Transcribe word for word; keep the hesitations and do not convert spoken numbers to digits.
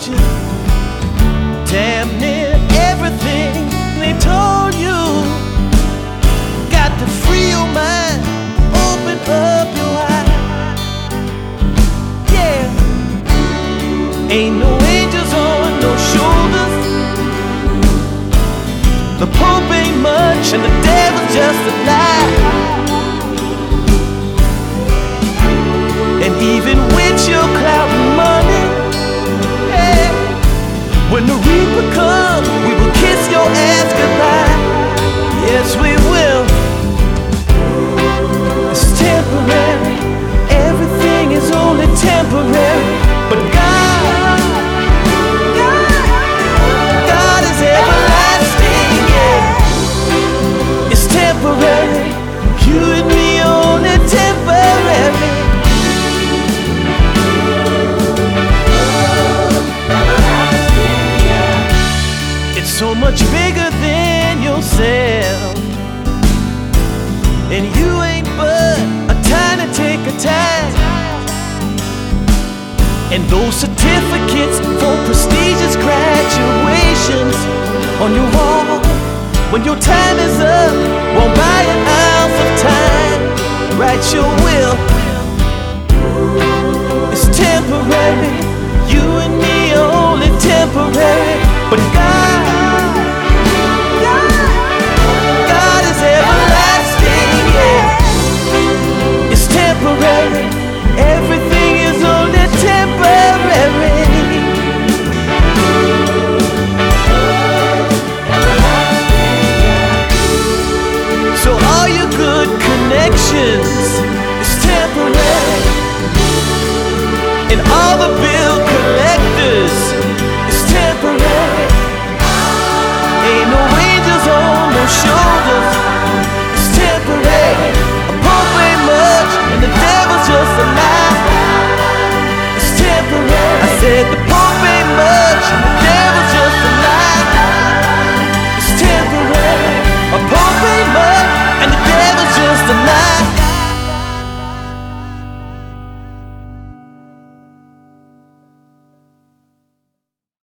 you damn near everything they told you. Got to free your mind, open up your eyes. Yeah, ain't no angels on no shoulders. The Pope ain't much and the devil's just a lie. And even with your clout and money, hey, when the Reaper comes, we will kiss your ass goodbye. Yes, we will. It's temporary, everything is only temporary. But God, God, God is everlasting, yeah. It's temporary, you and me only temporary. So much bigger than yourself, and you ain't but a tiny tick of time. And those certificates for prestigious graduations on your wall, when your time is up, won't buy an ounce of time. Write your will. It's temporary, you and me only temporary. But God